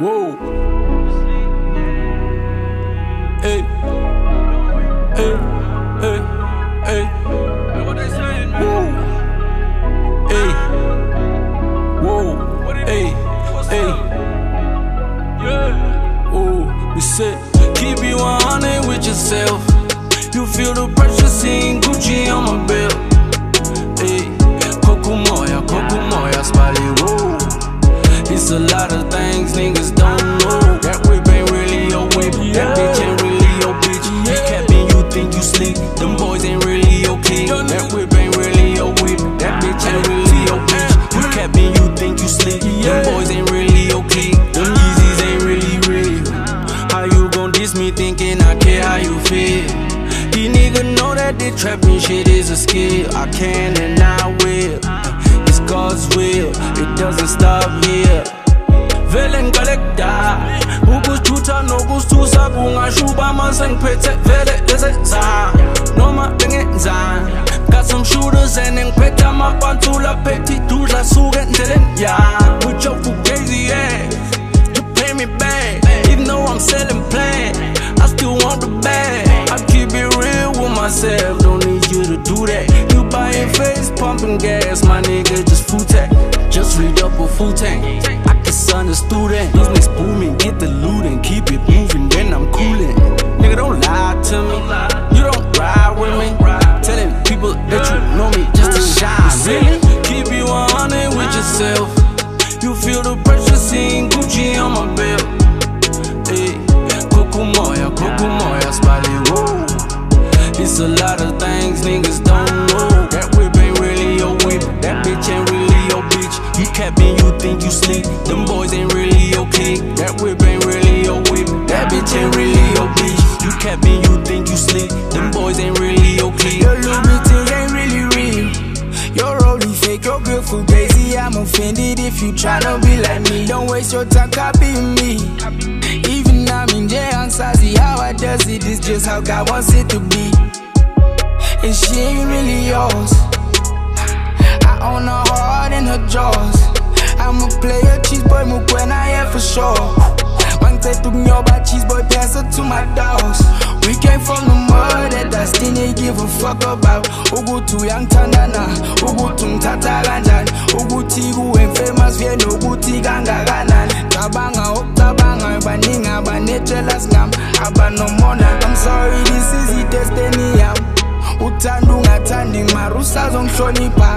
Whoa. Hey. Hey. Hey. Hey. What they saying? Whoa. Hey. Whoa. Hey. Hey. Yeah. Oh, we said keep you 100 with yourself. You feel the pressure seeing Gucci on my belt. Hey. Coco Moya, spotty. Whoa. It's a lot of things niggas don't know. That whip ain't really your whip. That bitch ain't really your bitch. You capping, you think you sleep. Them boys ain't really your king. That whip ain't really your whip. That bitch ain't really your bitch. You capping, you think you sleep. Them boys ain't really your clique. Them Yeezys ain't really real. How you gon' diss me thinking I care how you feel? These niggas know that this trapping shit is a skill. I can and I will. It's God's will. It doesn't stop here. Vele ngikalekda ukuthutha nokususa kungashuba mase ngiphethe vele lezenza noma bengenzani. Got some shooters and ngiphethe amapantula phethi dudla suke endleleni ya. With your fugazi ass, you pay me back. Even though I'm selling plan, I still want the bag. I keep it real with myself, don't need you to do that. You buying face, pumping gas, my nigga just food tech. Just read up a full tank. I can understand that. Business booming, get the loot and keep it moving, then I'm coolin'. Nigga, don't lie to me. You don't ride with me. Telling people that you know me just to shine. Really? Keep you 100 with yourself. You feel the pressure seeing Gucci on my belt. Hey, Coco Moya, spotty. Whoa. It's a lot of things niggas don't know. That whip ain't really your whip. That bitch ain't really your bitch. You capping, you think you sleep. Them boys ain't really your clique. That whip ain't really your whip. That bitch ain't really your bitch. You capping, you think you sleep. Them boys ain't really your clique. Your Louis ain't really real. You're only fake, you're good for crazy. I'm offended if you tryna be like me. Don't waste your time copying me. Even I'm in jail, I'm sassy. How I does it is just how God wants it to be. And she ain't really yours. I own her heart and her jaws. I'm a player, cheese boy, Mukwena, yeah for sure. Man say to me about cheese boy, pass her to my dogs. We came from the mud, that dusty they give a fuck about. Ugu tu yang tandana, ugu tum tata ganjan. Ugu tigu and famous vien, ugu tiganga ganan. Tabanga, tabanga, baninga, banechelas ngam. Abano mona, I'm sorry, this is the destiny. Utandunga tanding, marusa zong shonipa.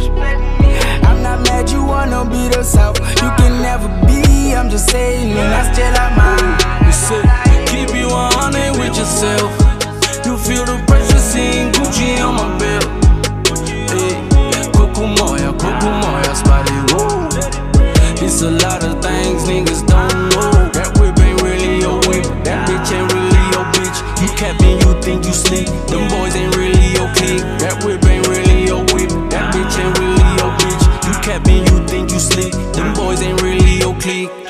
I'm not mad, you wanna be the South. You can never be, I'm just saying, that's still a man. We said, keep you 100 with yourself. You feel the pressure seeing Gucci on my belt. Hey, Coco Moya, spotty. Whoa. It's a lot of things niggas don't know. That whip ain't really your whip. That bitch ain't really your bitch. You capping, you think you sleep. Them boys ain't really your clique. That whip ain't really your whip. That bitch ain't really your bitch. You capping, you think you sleep. Them boys ain't really your clique.